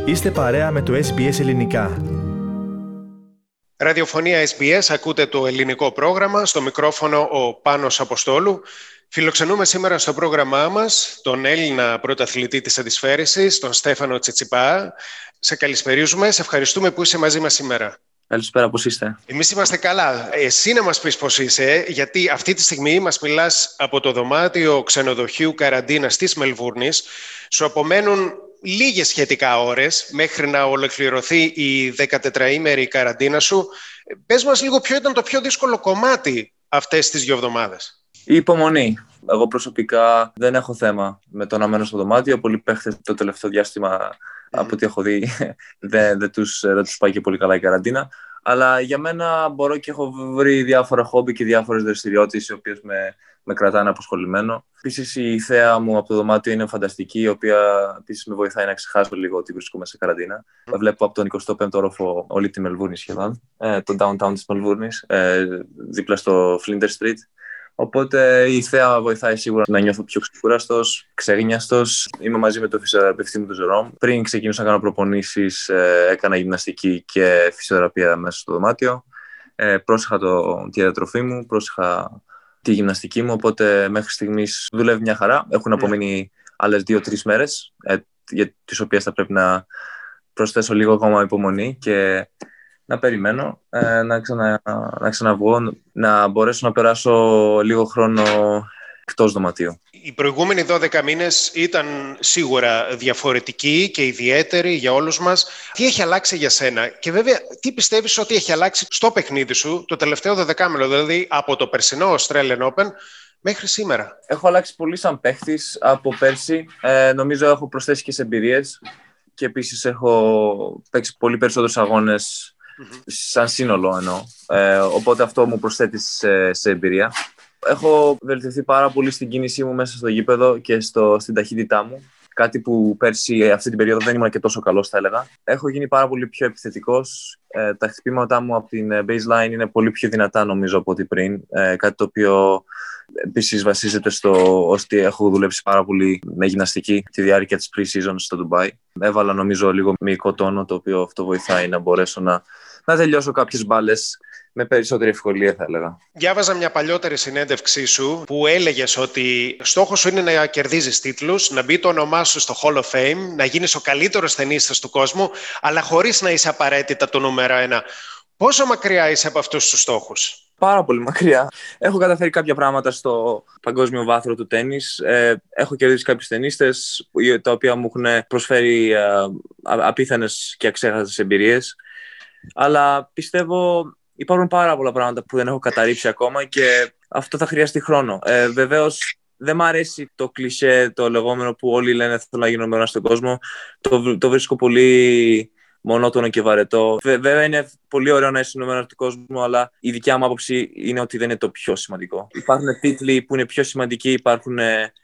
Είστε παρέα με το SBS Ελληνικά. Ραδιοφωνία SBS, ακούτε το ελληνικό πρόγραμμα. Στο μικρόφωνο ο Πάνος Αποστόλου. Φιλοξενούμε σήμερα στο πρόγραμμά μας τον Έλληνα πρωταθλητή της αντισφαίρησης, τον Στέφανο Τσιτσιπά. Σε καλησπερίζουμε, σε ευχαριστούμε που είσαι μαζί μας σήμερα. Καλησπέρα, πώς είστε? Εμείς είμαστε καλά. Εσύ να μας πεις πώς είσαι, γιατί αυτή τη στιγμή μας μιλάς από το δωμάτιο ξενοδοχείου καραντίνας της Μελβούρνης. Σου απομένουν λίγες σχετικά ώρες μέχρι να ολοκληρωθεί η 14ημερη καραντίνα σου. Πες μας λίγο ποιο ήταν το πιο δύσκολο κομμάτι αυτές τις 2 εβδομάδες. Η υπομονή. Εγώ προσωπικά δεν έχω θέμα με το να μένω στο δωμάτιο. Πολλοί παίχτες το τελευταίο διάστημα, από ό,τι έχω δει, δεν τους πάει και πολύ καλά η καραντίνα. Αλλά για μένα μπορώ και έχω βρει διάφορα χόμπι και διάφορες δραστηριότητες οι οποίες με κρατάνε αποσχολημένο. Επίσης η θέα μου από το δωμάτιο είναι φανταστική, η οποία επίσης με βοηθάει να ξεχάσω λίγο ότι βρίσκομαι σε καραντίνα. Βλέπω από τον 25ο όροφο όλη τη Μελβούρνη σχεδόν, το downtown της Μελβούρνης, δίπλα στο Flinders Street. Οπότε η θέα βοηθάει σίγουρα να νιώθω πιο ξεκούραστος, ξεγνιαστός. Είμαι μαζί με τον φυσιοθεραπευτή μου, τον Ζερόμ. Πριν ξεκινούσα να κάνω προπονήσεις, έκανα γυμναστική και φυσιοθεραπεία μέσα στο δωμάτιο. Πρόσεχα τη διατροφή μου, πρόσεχα τη γυμναστική μου. Οπότε μέχρι στιγμής δουλεύει μια χαρά. Έχουν απομείνει άλλες 2-3 μέρες, για τις οποίες θα πρέπει να προσθέσω λίγο ακόμα υπομονή και να περιμένω να ξαναβγώ, να μπορέσω να περάσω λίγο χρόνο εκτός δωματίου. Οι προηγούμενοι 12 μήνες ήταν σίγουρα διαφορετικοί και ιδιαίτεροι για όλους μας. Τι έχει αλλάξει για σένα και βέβαια τι πιστεύεις ότι έχει αλλάξει στο παιχνίδι σου το τελευταίο 12μηνο, δηλαδή από το περσινό Australian Open μέχρι σήμερα? Έχω αλλάξει πολύ σαν παίχτης από πέρσι. Νομίζω έχω προσθέσει και σε εμπειρίες και επίσης έχω παίξει πολύ περισσότερους αγώνες σαν σύνολο εννοώ. Οπότε αυτό μου προσθέτει σε εμπειρία. Έχω βελτιωθεί πάρα πολύ στην κίνησή μου μέσα στο γήπεδο και στην ταχύτητά μου. Κάτι που πέρσι αυτή την περίοδο δεν ήμουν και τόσο καλός, θα έλεγα. Έχω γίνει πάρα πολύ πιο επιθετικός. Τα χτυπήματά μου από την baseline είναι πολύ πιο δυνατά νομίζω από ό,τι πριν. Κάτι το οποίο επίσης βασίζεται στο ότι έχω δουλέψει πάρα πολύ με γυμναστική τη διάρκεια της pre-season στο Ντουμπάι. Έβαλα νομίζω λίγο μυϊκό τόνο, το οποίο αυτό βοηθάει να μπορέσω να τελειώσω κάποιες μπάλες με περισσότερη ευκολία, θα έλεγα. Διάβαζα μια παλιότερη συνέντευξή σου που έλεγες ότι στόχος σου είναι να κερδίζεις τίτλους, να μπει το όνομά σου στο Hall of Fame, να γίνεις ο καλύτερος τενίστας του κόσμου, αλλά χωρίς να είσαι απαραίτητα το νούμερο 1. Πόσο μακριά είσαι από αυτούς τους στόχους? Πάρα πολύ μακριά. Έχω καταφέρει κάποια πράγματα στο παγκόσμιο βάθρο του τένις. Έχω κερδίσει κάποιους τενίστες, τα οποία μου έχουν προσφέρει απίθανες και αξέχαστες εμπειρίες. Αλλά πιστεύω υπάρχουν πάρα πολλά πράγματα που δεν έχω καταρρύψει ακόμα και αυτό θα χρειαστεί χρόνο. Βεβαίως δεν μ' αρέσει το κλισέ, το λεγόμενο που όλοι λένε θέλω να γίνω νούμερο 1 στον κόσμο. Το βρίσκω πολύ μονότονο και βαρετό. Βέβαια είναι πολύ ωραίο να είσαι νούμερο 1 του κόσμου, αλλά η δικιά μου άποψη είναι ότι δεν είναι το πιο σημαντικό. Υπάρχουν τίτλοι που είναι πιο σημαντικοί, υπάρχουν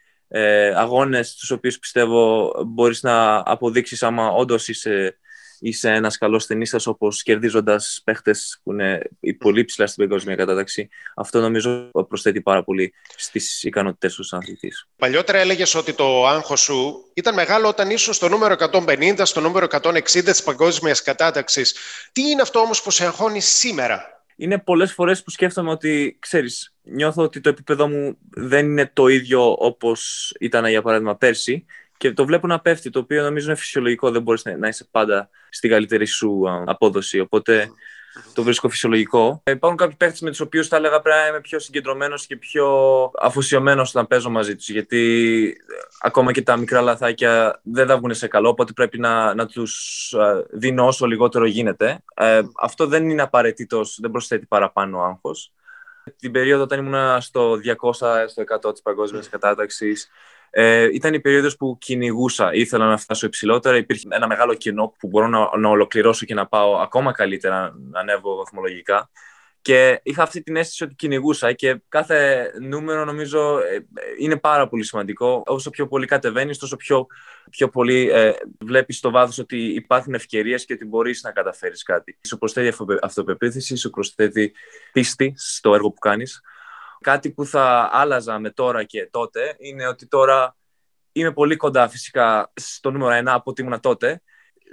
αγώνες τους οποίους πιστεύω μπορείς να αποδείξεις άμα όντως είσαι ένας καλός τενίστας, όπως κερδίζοντας παίχτες που είναι πολύ ψηλά στην παγκόσμια κατάταξη. Αυτό νομίζω προσθέτει πάρα πολύ στις ικανότητες σου σαν αθλητής. Παλιότερα έλεγες ότι το άγχος σου ήταν μεγάλο όταν ήσουν στο νούμερο 150, στο νούμερο 160 της παγκόσμιας κατάταξης. Τι είναι αυτό όμως που σε αγχώνει σήμερα? Είναι πολλές φορές που σκέφτομαι ότι, ξέρεις, νιώθω ότι το επίπεδο μου δεν είναι το ίδιο όπως ήταν για παράδειγμα πέρσι. Και το βλέπω να πέφτει, το οποίο νομίζω είναι φυσιολογικό. Δεν μπορείς να είσαι πάντα στην καλύτερη σου απόδοση. Οπότε το βρίσκω φυσιολογικό. Υπάρχουν κάποιοι παίχτες με τους οποίους θα έλεγα πρέπει να είμαι πιο συγκεντρωμένος και πιο αφοσιωμένος όταν παίζω μαζί τους. Γιατί ακόμα και τα μικρά λαθάκια δεν θα βγουν σε καλό. Οπότε πρέπει να τους δίνω όσο λιγότερο γίνεται. Αυτό δεν είναι απαραίτητος, δεν προσθέτει παραπάνω άγχος. Την περίοδο όταν ήμουν στο 200, στο 100 της παγκόσμιας κατάταξης, ήταν η περίοδος που κυνηγούσα, ήθελα να φτάσω υψηλότερα, υπήρχε ένα μεγάλο κενό που μπορώ να ολοκληρώσω και να πάω ακόμα καλύτερα, να ανέβω βαθμολογικά. Και είχα αυτή την αίσθηση ότι κυνηγούσα και κάθε νούμερο νομίζω είναι πάρα πολύ σημαντικό. Όσο πιο πολύ κατεβαίνεις, τόσο πιο πολύ βλέπεις στο βάθος ότι υπάρχουν ευκαιρίες και ότι μπορείς να καταφέρεις κάτι. Σου προσθέτει αυτοπεποίθηση, σου προσθέτει πίστη στο έργο που κάνεις. Κάτι που θα άλλαζα με τώρα και τότε είναι ότι τώρα είμαι πολύ κοντά φυσικά στο νούμερο 1 από ό,τι ήμουν τότε.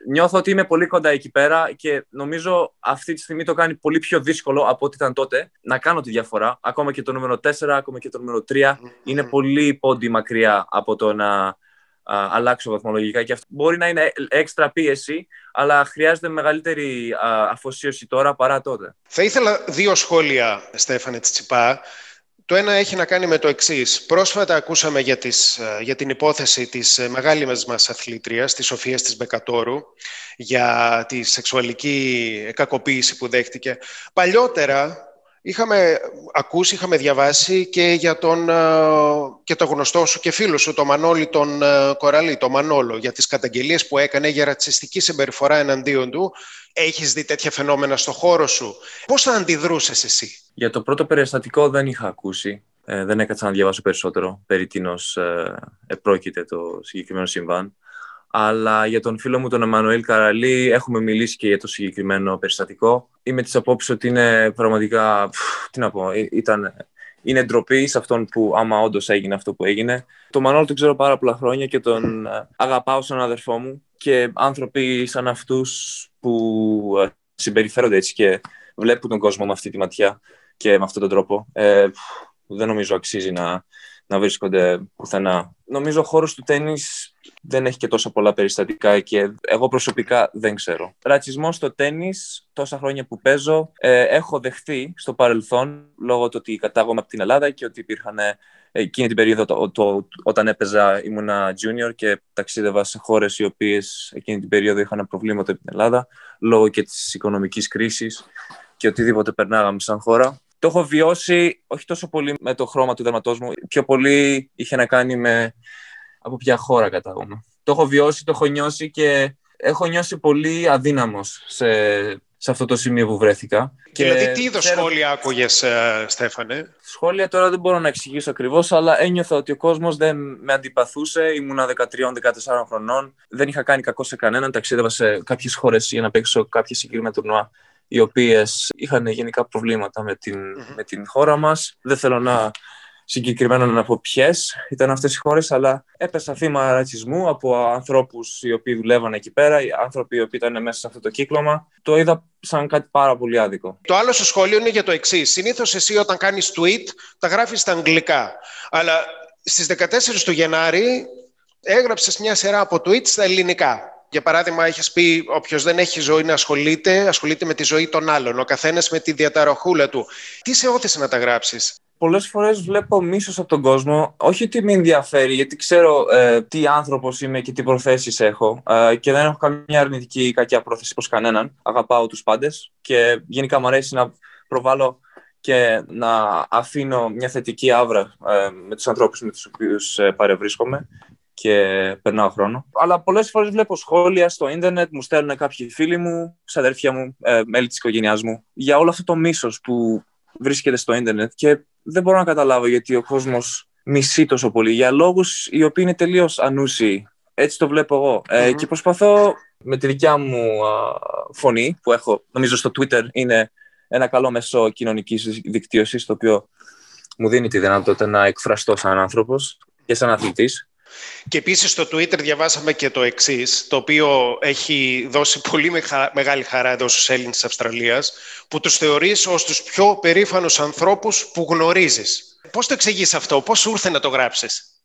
Νιώθω ότι είμαι πολύ κοντά εκεί πέρα και νομίζω αυτή τη στιγμή το κάνει πολύ πιο δύσκολο από ό,τι ήταν τότε να κάνω τη διαφορά. Ακόμα και το νούμερο 4, ακόμα και το νούμερο 3 είναι πολύ πόντι μακριά από το να αλλάξω βαθμολογικά. Και αυτό μπορεί να είναι έξτρα πίεση, αλλά χρειάζεται μεγαλύτερη αφοσίωση τώρα παρά τότε. Θα ήθελα 2 σχόλια, Στέφανε Τσιτσιπά. Το ένα έχει να κάνει με το εξής. Πρόσφατα ακούσαμε για την υπόθεση της μεγάλης μας αθλήτριας, της Σοφίας της Μπεκατόρου, για τη σεξουαλική κακοποίηση που δέχτηκε. Παλιότερα είχαμε ακούσει, είχαμε διαβάσει και για το γνωστό σου και φίλο σου, το Μανώλη τον Κοραλή, το Μανόλο, για τις καταγγελίες που έκανε για ρατσιστική συμπεριφορά εναντίον του. Έχεις δει τέτοια φαινόμενα στο χώρο σου? Πώς θα αντιδρούσες εσύ? Για το πρώτο περιστατικό δεν είχα ακούσει. Δεν έκατσα να διαβάσω περισσότερο περί τίνος επρόκειται το συγκεκριμένο συμβάν. Αλλά για τον φίλο μου τον Εμμανουήλ Καραλή έχουμε μιλήσει και για το συγκεκριμένο περιστατικό. Είμαι της απόψης ότι είναι πραγματικά, τι να πω, είναι ντροπή σε αυτόν που άμα όντως έγινε αυτό που έγινε. Τον Μανώλη τον ξέρω πάρα πολλά χρόνια και τον αγαπάω σαν αδερφό μου, και άνθρωποι σαν αυτούς που συμπεριφέρονται έτσι και βλέπουν τον κόσμο με αυτή τη ματιά και με αυτόν τον τρόπο, δεν νομίζω αξίζει να βρίσκονται πουθενά. Νομίζω ο χώρος του τένις δεν έχει και τόσα πολλά περιστατικά και εγώ προσωπικά δεν ξέρω. Ρατσισμό στο τένις, τόσα χρόνια που παίζω, έχω δεχθεί στο παρελθόν λόγω του ότι κατάγομαι από την Ελλάδα και ότι υπήρχαν εκείνη την περίοδο όταν έπαιζα ήμουνα junior και ταξίδευα σε χώρες οι οποίες εκείνη την περίοδο είχαν προβλήματα από την Ελλάδα λόγω και της οικονομικής κρίσης και οτιδήποτε περνάγαμε σαν χώρα. Το έχω βιώσει όχι τόσο πολύ με το χρώμα του δέρματός μου, πιο πολύ είχε να κάνει με από ποια χώρα κατάγομαι. Το έχω βιώσει, το έχω νιώσει και έχω νιώσει πολύ αδύναμος σε αυτό το σημείο που βρέθηκα. Δηλαδή, τι είδος σχόλια άκουγες, Στέφανε? Σχόλια τώρα δεν μπορώ να εξηγήσω ακριβώς, αλλά ένιωθα ότι ο κόσμος δεν με αντιπαθούσε. Ήμουνα 13-14 χρονών, δεν είχα κάνει κακό σε κανέναν. Ταξίδευα σε κάποιες χώρες για να παίξω κάποια συγκεκριμένα τουρνουά, οι οποίες είχαν γενικά προβλήματα με την χώρα μας. Δεν θέλω συγκεκριμένα να πω ποιες ήταν αυτές οι χώρες, αλλά έπεσα θύμα ρατσισμού από ανθρώπους οι οποίοι δουλεύαν εκεί πέρα, οι άνθρωποι οι οποίοι ήταν μέσα σε αυτό το κύκλωμα. Το είδα σαν κάτι πάρα πολύ άδικο. Το άλλο σου σχόλιο είναι για το εξής. Συνήθως εσύ όταν κάνεις tweet τα γράφεις στα αγγλικά, αλλά στις 14 του Γενάρη έγραψες μια σειρά από tweets στα ελληνικά. Για παράδειγμα, έχεις πει όποιος δεν έχει ζωή να ασχολείται με τη ζωή των άλλων, ο καθένας με τη διαταραχούλα του. Τι σε όθησε να τα γράψεις? Πολλές φορές βλέπω μίσος από τον κόσμο, όχι ότι με ενδιαφέρει, γιατί ξέρω τι άνθρωπος είμαι και τι προθέσεις έχω και δεν έχω καμία αρνητική ή κακιά πρόθεση προς κανέναν. Αγαπάω τους πάντες και γενικά μου αρέσει να προβάλλω και να αφήνω μια θετική αύρα με τους ανθρώπους με τους οποίους παρευρίσκομαι και περνάω χρόνο. Αλλά πολλές φορές βλέπω σχόλια στο ίντερνετ, μου στέλνουν κάποιοι φίλοι μου, ξαδέρφια μου, μέλη της οικογένειάς μου, για όλο αυτό το μίσος που βρίσκεται στο ίντερνετ και δεν μπορώ να καταλάβω γιατί ο κόσμος μισεί τόσο πολύ για λόγους οι οποίοι είναι τελείως ανούσιοι. Έτσι το βλέπω εγώ. Και προσπαθώ με τη δικιά μου φωνή που έχω, νομίζω στο Twitter είναι ένα καλό μέσο κοινωνικής δικτύωσης, το οποίο μου δίνει τη δυνατότητα να εκφραστώ σαν άνθρωπος και σαν αθλητής. Και επίσης στο Twitter διαβάσαμε και το εξής, το οποίο έχει δώσει πολύ μεγάλη χαρά εδώ στους Έλληνες της Αυστραλίας, που τους θεωρείς ως τους πιο περήφανους ανθρώπους που γνωρίζεις. Πώς το εξηγείς αυτό, πώς σου ήρθε να το γράψεις?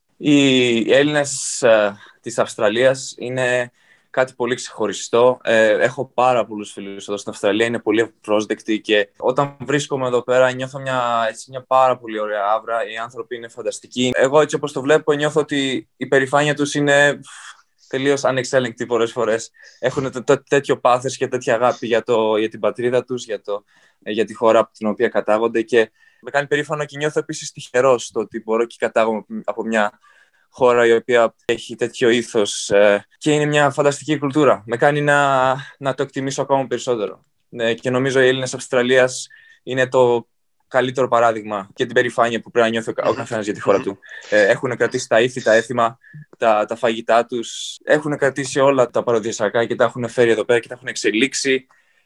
Οι Έλληνες της Αυστραλίας είναι κάτι πολύ ξεχωριστό. Έχω πάρα πολλούς φίλους εδώ στην Αυστραλία, είναι πολύ πρόσδεκτοι και όταν βρίσκομαι εδώ πέρα νιώθω μια πάρα πολύ ωραία αύρα. Οι άνθρωποι είναι φανταστικοί. Εγώ έτσι όπως το βλέπω νιώθω ότι η περηφάνεια τους είναι τελείως ανεξέλεγκτη πολλές φορές. Έχουν τέτοιο πάθος και τέτοια αγάπη για την πατρίδα τους, για τη χώρα από την οποία κατάγονται και με κάνει περήφανο και νιώθω επίσης τυχερός το ότι μπορώ και κατάγομαι από μια χώρα η οποία έχει τέτοιο ήθος και είναι μια φανταστική κουλτούρα. Με κάνει να το εκτιμήσω ακόμα περισσότερο. Και νομίζω οι Έλληνες Αυστραλίας είναι το καλύτερο παράδειγμα και την περηφάνεια που πρέπει να νιώθει ο καθένας για τη χώρα του. Έχουν κρατήσει τα ήθη, τα έθιμα, τα φαγητά τους. Έχουν κρατήσει όλα τα παραδοσιακά και τα έχουν φέρει εδώ πέρα και τα έχουν εξελίξει.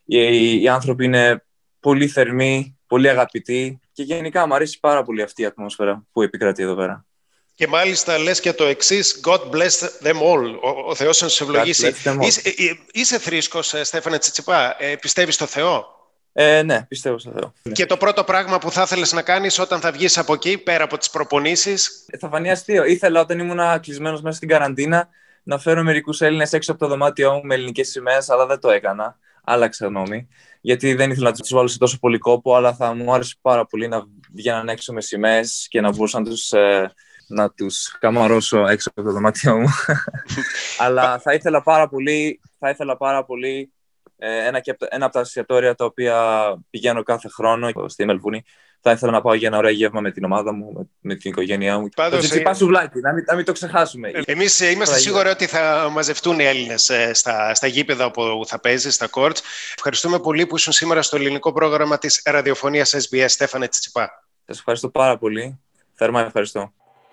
Οι άνθρωποι είναι πολύ θερμοί, πολύ αγαπητοί και γενικά μου αρέσει πάρα πολύ αυτή η ατμόσφαιρα που επικρατεί εδώ πέρα. Και μάλιστα λες και το εξής, God bless them all, ο Θεός να τους ευλογήσει. Είσαι θρήσκος, Στέφανε Τσιτσιπά, πιστεύεις στο Θεό? Ναι, πιστεύω στο Θεό. Και το πρώτο πράγμα που θα ήθελες να κάνεις όταν θα βγεις από εκεί, πέρα από τις προπονήσεις? Θα φανεί αστείο. Ήθελα όταν ήμουν κλεισμένος μέσα στην καραντίνα να φέρω μερικούς Έλληνες έξω από το δωμάτιό μου με ελληνικές σημαίες, αλλά δεν το έκανα. Άλλαξα γνώμη. Γιατί δεν ήθελα να τους βάλω σε τόσο πολύ κόπο, αλλά θα μου άρεσε πάρα πολύ να βγαίναν έξω με σημαίες και να μπορούσα να τους καμαρώσω έξω από το δωμάτιό μου. Αλλά θα ήθελα πάρα πολύ ένα από τα εστιατόρια τα οποία πηγαίνω κάθε χρόνο στη Μελβούνι. Θα ήθελα να πάω για ένα ωραίο γεύμα με την ομάδα μου, με την οικογένειά μου. Πάντως, το Τσιτσιπά σουβλάκι, να μην το ξεχάσουμε. Εμείς είμαστε σίγουροι ότι θα μαζευτούν οι Έλληνες στα γήπεδα που θα παίζει, στα courts. Ευχαριστούμε πολύ που ήσουν σήμερα στο ελληνικό πρόγραμμα της ραδιοφωνίας SBS, Στέφανε Τσιτσιπά. Σας ευχαριστώ πάρα πολύ. Θερμά ευχαριστώ.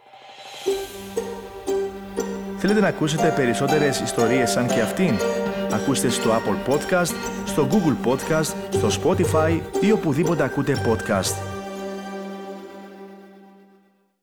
Θέλετε να ακούσετε περισσότερες ιστορίες σαν και αυτήν? Ακούστε στο Apple Podcast, στο Google Podcast, στο Spotify ή οπουδήποτε ακούτε podcast.